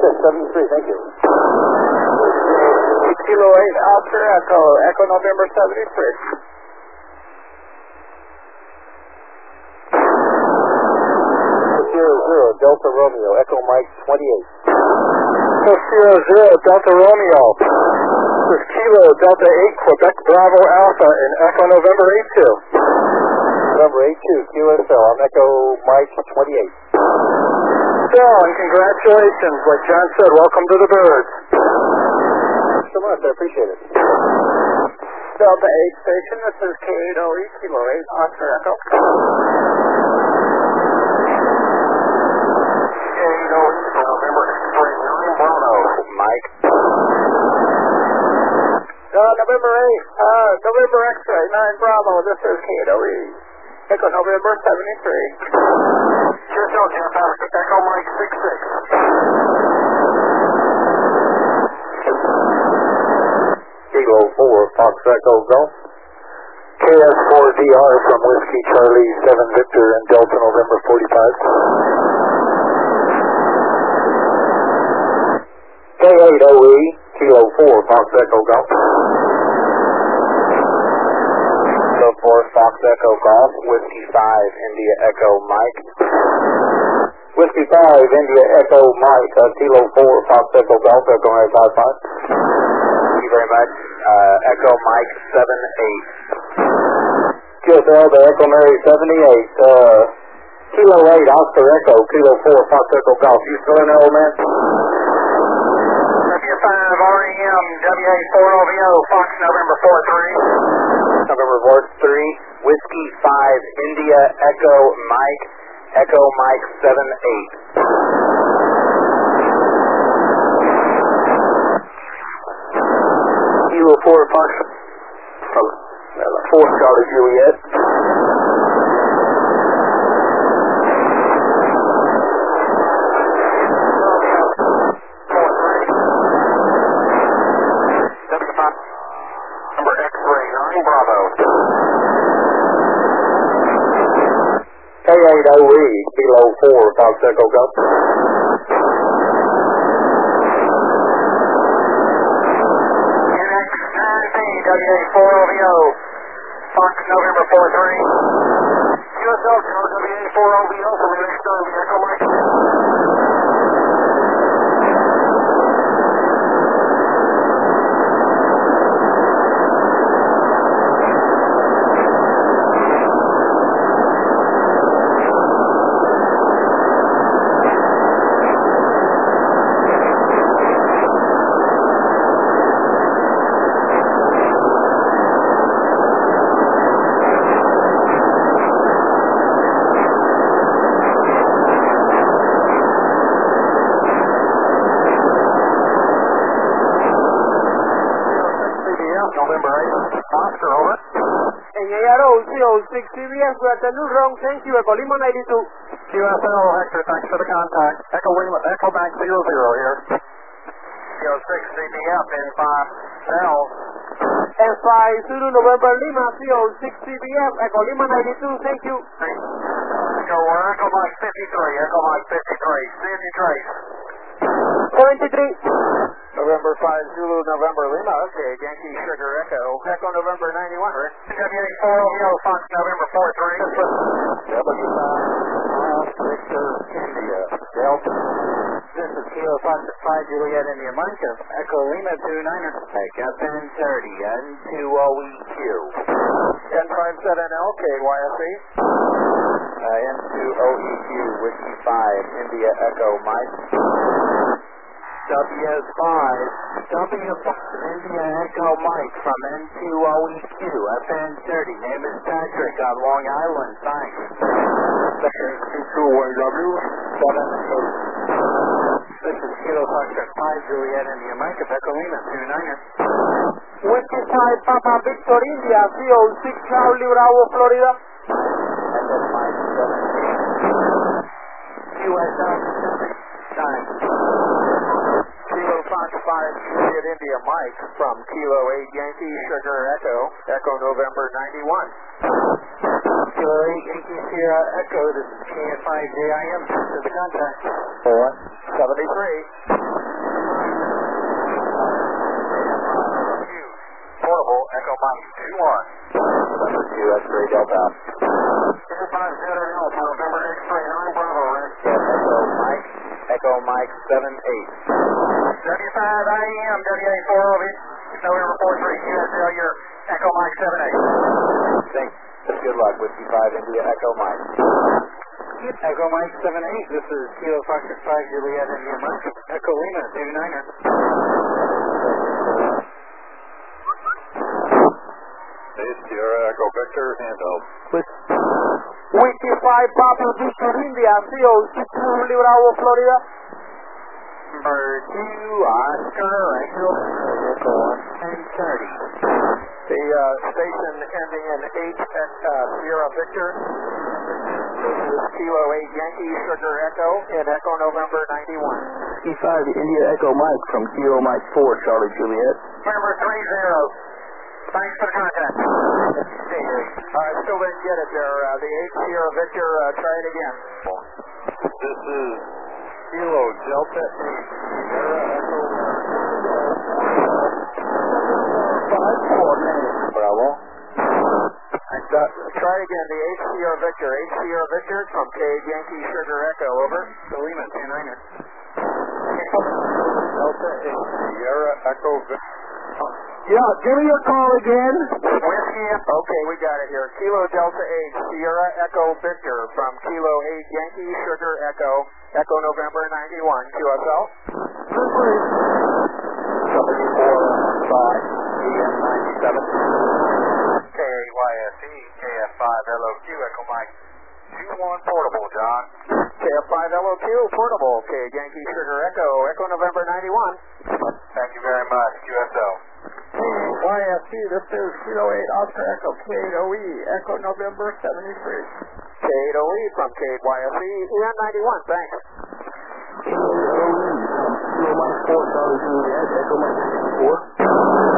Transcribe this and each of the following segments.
73, thank you. Kilo 8 Oscar Echo, Echo November 73. Delta Romeo, Echo Mike 28. Sierra 0 Delta Romeo. This is Kilo Delta 8 Quebec Bravo Alpha in Echo November 82. November 82, QSL, I'm Echo Mike 28. Phil, and congratulations. Like John said, welcome to the birds. Thanks so much, I appreciate it. Delta 8 station, this is K8OE, Kilo 8 Oscar Echo. Mike. November 8, November X-ray, 9 Bravo, this is K8OE. Echo November 73. QSL, Jeff, Echo Mike 66. Kilo 4, Fox Echo Golf. KS4DR from Whiskey Charlie 7 Victor and Delta November 45. K8OE, Kilo 4, Fox Echo Golf. Kilo 4, Fox Echo Golf, Whiskey 5, India Echo Mike. Whiskey 5, India Echo Mike, Kilo 4, Fox Echo Golf, Echo Mike 55. Thank you very much. Echo Mike 78. QSL to Echo Mary 78. Kilo 8, Oscar Echo, Kilo 4, Fox Echo Golf. You still in there, old man? W5 REM, WA4OVO, Fox November 43. November 43, Whiskey 5, India Echo Mike, Echo Mike 78. Kilo 4, Fox from 4 Charlie Juliet. K8OE, Kilo 4, Fox Echo Golf. WA4OVO, Fox November 43. QSL WA4OVO from the next time, Echo Mike. CBS, we are the new wrong, thank you, Echo Lima 92. QSL, Hector, thanks for the contact. Echo Lima, Echo Bank 00 here. Kilo 6, CBF, N5, L. N5, Zulu November Lima, CO6 CBF, Echo Lima 92, thank you. Echo Mike 53, Echo Mike 53, Sandy Trace. 73. November 5, Zulu, November Lima, okay, Yankee Sugar Echo, Echo November 91, right? WA4OVO, Fox November 43. W5, Victor, India, Delta. This is Kilo Fox 5, Juliet, India, Mike, Echo Lima 29er. FN30, N2OEQ. N57L, KYSE. N2OEQ, Whiskey 5, India, Echo Mike. WS5, W5, India Echo Mike from N2OEQ, FN30, name is Patrick on Long Island, thanks. N2YW, 78. This is Kilo Foxtrot 5, Juliet, India Mike, Echo Lima, 29er. Whiskey 5, Papa Victor, India, CO6 Charlie Bravo, Florida. FN Mike 78. QSL, thanks. Kilo Fox 5, Juliet, India Mike from Kilo 8, Yankee Sugar Echo, Echo November 91. Kilo 8, Yankee Sierra Echo, this is KN5JIM, this is the contact. 473. November 2, X-ray Delta. 250 Delta, November X-ray 9 Bravo, Rick. Echo Mike 78. W5 IEM, WA4OV, November 43, QSL, your Echo Mike 78. Thanks. Good luck. Whiskey 5 India Echo Mike. Echo Mike 78, this is Kilo Foxtrot 5 Juliet India Mike. Echo Lima 29er. Sierra Echo Victor, handheld. Whiskey 5 Papa Victor India, CO 6 Bravo, Florida. Number 2, Oscar Echo and 30. The station ending in 8 at Sierra Victor. This is Kilo 8 Yankee Sugar Echo in Echo November 91. E5 India Echo Mike from Kilo Mike 4 Charlie Juliet. November 30. Thanks for the contact. Still didn't get it there. The 8 Sierra Victor, try it again. This is Kilo Delta 8 Sierra Echo 5-4 Bravo. Try again, the 8 Sierra Victor. 8 Sierra Victor from Cade Yankee Sugar Echo, over. Lima 29er. Delta 8 Sierra Echo Victor. Yeah, give me your call again. Whiskey, okay, we got it here. Kilo Delta 8 Sierra Echo Victor from Kilo 8 Yankee Sugar Echo, Echo November 91, QSL. W4-5 EM 97. KYSE, KF5 LOQ, Echo Mike 21 Portable, John. KF5 LOQ, Portable, Cade Yankee Sugar Echo, Echo November 91. Thank you very much, QSL. YFC, this is Kilo 8 Oscar Echo, Cade OE, Echo November 73. Cade OE from Cade YFC, EM 91, thanks. Kilo OE from Kilo Mike 4 Charlie Juliet Echo Mike 64.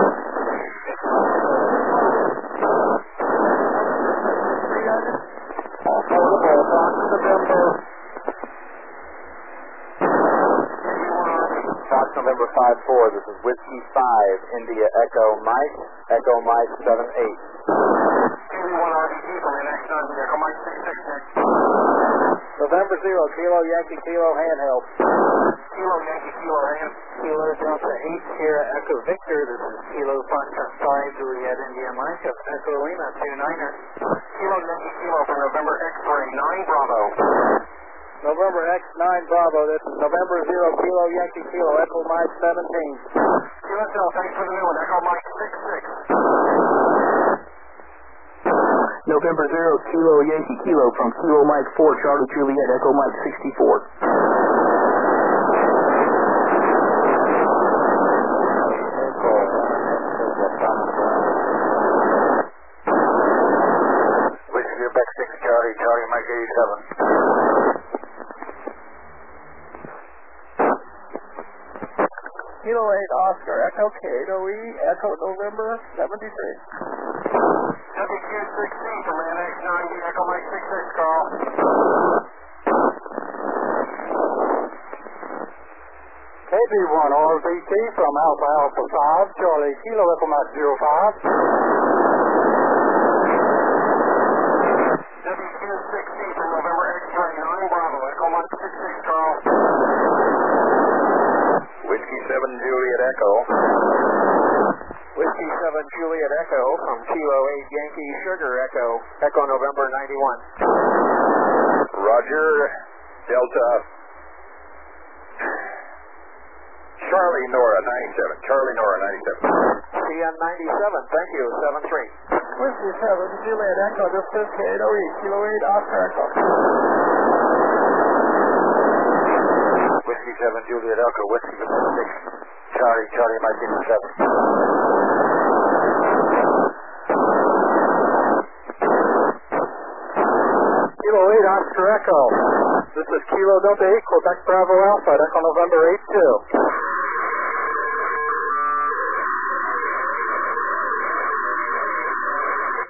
November 5-4, this is Whiskey 5, India Echo Mike 78. KV1 RDT from NX9, Echo Mike 66. November 0, Kilo Yankee Kilo handheld. Kilo Yankee Kilo hand. Kilo Delta 8 Sierra Echo Victor, this is Kilo Foxtrot 5 Juliet India Mike of Echo Lima 29er. Kilo Yankee Kilo from November X-ray 9 Bravo. November X9 Bravo, this is November 0, Kilo Yankee Kilo, Echo Mike 17. QSL, thanks for the new one, Echo Mike 66. November 0 Kilo Yankee Kilo from Kilo Mike 4 Charlie Juliet Echo Mike 64. Whiskey Quebec 6 Charlie, Charlie Mike 87. Kilo 8 Oscar, Echo Cade OE, Echo November 73. WQ16 from NX90, Echo Mike 66, call. KB1 RVT from Alpha Alpha 5, Charlie Kilo Echo Mike 05. WQ16 from November X-ray 9 Bravo, Echo Mike 66, call. Whiskey 7 Juliet Echo. Whiskey 7 Juliet Echo from Kilo 8 Yankee Sugar Echo, Echo November 91. Roger, Delta. Charlie Nora 97. Charlie Nora 97. CN 97, thank you, 7-3. Whiskey 7 Juliet Echo, this is K8OE, Kilo 8 Oscar Echo. Whiskey 7 Juliet Echo, Whiskey 6. Charlie Mike 57. Kilo 8 Oscar Echo. This is Kilo Delta 8, Quebec Bravo Alpha, Echo November 82.